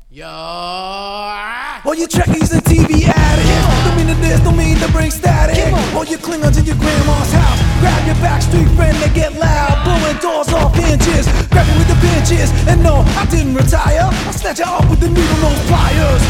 Yo. All you trekkies and TV addicts, don't mean to this, don't mean to bring static. All you Klingons in your grandma's house, grab your backstreet friend and get loud, blowing doors off hinges, grabbing with the pinches. And no, I didn't retire, I'll snatch it off with the needle nose pliers.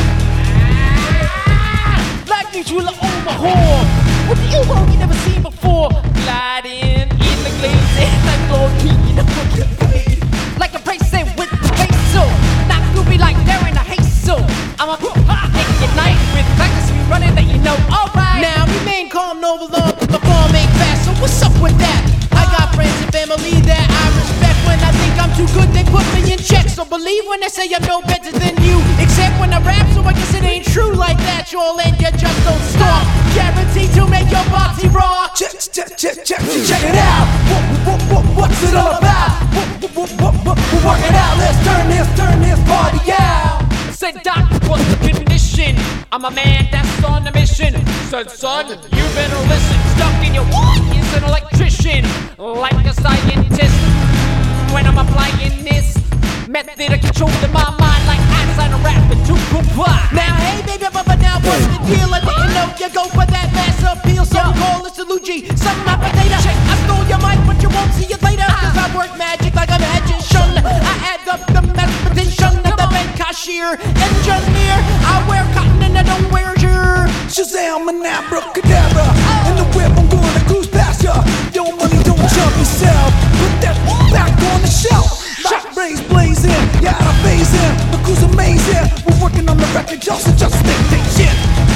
Like mutual overhaul with the U-boat you never seen before. Gliding in the glazing like Lord King, like a bracelet with the peso. Not goofy like Darren a Hazel. I'm a naked night with practice me running that you know. Alright, now remain calm, no alarm, my form ain't fast. So what's up with that? I got friends and family that I respect. When I think I'm too good, they put me in check. So believe when they say I'm no better than you. Except when I rap, so I guess it ain't true like that. Y'all and you just don't stop. Guaranteed to make your body rock. Check it out. What's it all about? We're working out. Let's turn this party out. Said doc, what's the condition? I'm a man that's on a mission. Said son, you better listen. Stuck in your what is an electrician, like a scientist. When I'm applying this method of controlling my mind, like outside of rapping to comply. Now hey baby, but now what's the deal? I didn't know you go for that mass appeal. Some call it Saluji, some my potato. I stole your mic, but you won't see it later. Cause I work magic like a magician. I add up the mathematician of the bank cashier, engineer. I wear cotton and I don't wear gear. Shazam and abracadabra. In the whip, I'm gonna cruise past ya. Your money don't jump yourself. Put that back on the shelf. Like rays blazing, yeah, I'm phasing. The crew's amazing. We're working on the record, y'all, so just stay patient.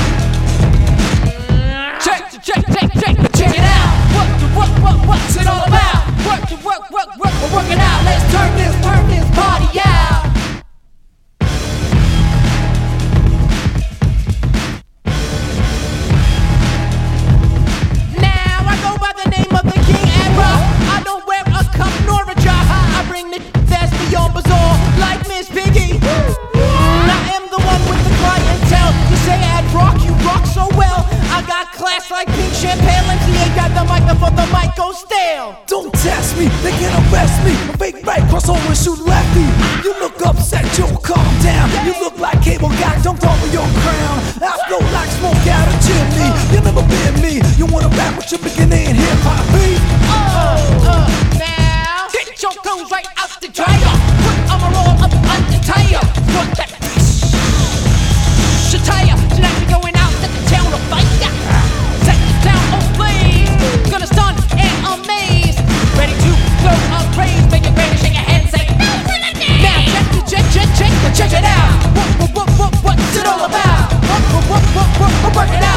Check it out. What's it all about? Work, we're working out. Let's turn this party out. Now I go by the name of the King Adra. I don't wear a cup nor a job. I bring the that's beyond bizarre, like Miss Piggy. I am the one with the clientele. You say Ad Rock, you rock so well. I got class like pink champagne. MTA got the microphone, the mic goes stale. Don't test me, they can arrest me. A fake right, cross over and shoot lefty. You look upset, you'll calm down. You look like cable guy dumped over your crown. I flow like smoke out a chimney. You never been me. You wanna rap with your beginning hip-hop beat? Now get your clothes right out the dryer. Put on a roll up on the tire. Put that tire. Tonight we going out to the town of fire. Set the town on flames. Gonna stun and amaze. Ready to go on praise. Make it ready, shake your hands, say no to the name. Now check it out. What's it all about? We're working out.